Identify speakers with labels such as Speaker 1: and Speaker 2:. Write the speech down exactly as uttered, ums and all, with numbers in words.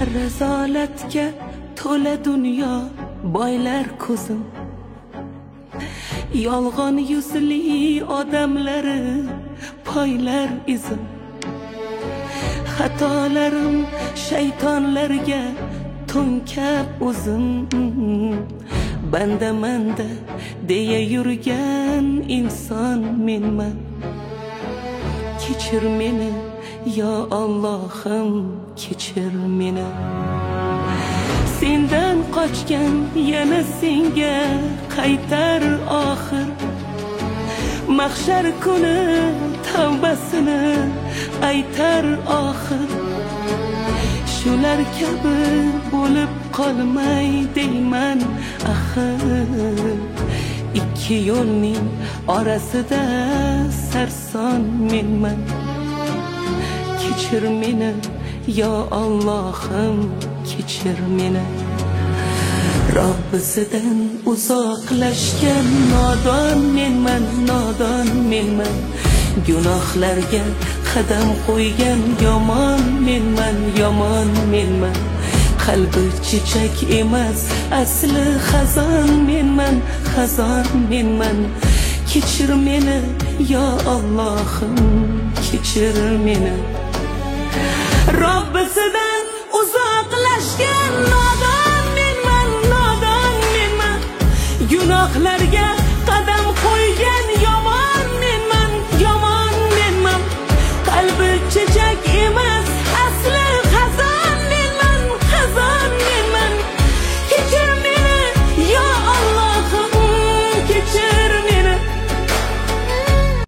Speaker 1: Rizolatga to'la dunyo boylar ko'zim, yolg'on yuzli odamlari poylar izim. Xatolarim shaytonlarga to'nkab o'zim, banda manda deya yurgan inson menman. Kechir meni yo Allohim, kechir meni. Sendan qochgan yana senga qaytar oxir. Mahshar kuni tavbasini aytar oxir. Shular kabi bo'lib qolmay deyman axir. Ikki yo'lning orasida sarson menman. Kechir meni yo Allohim, kechir meni. Robbisidan uzoqlashgan nodon menman, nodon menman. Gunohlarga qadam qo'ygan yomon menman, yomon menman. Qalbi chechak emas, asli xazon menman, xazon menman. Kechir meni yo Allohim, kechir meni. Robbisidan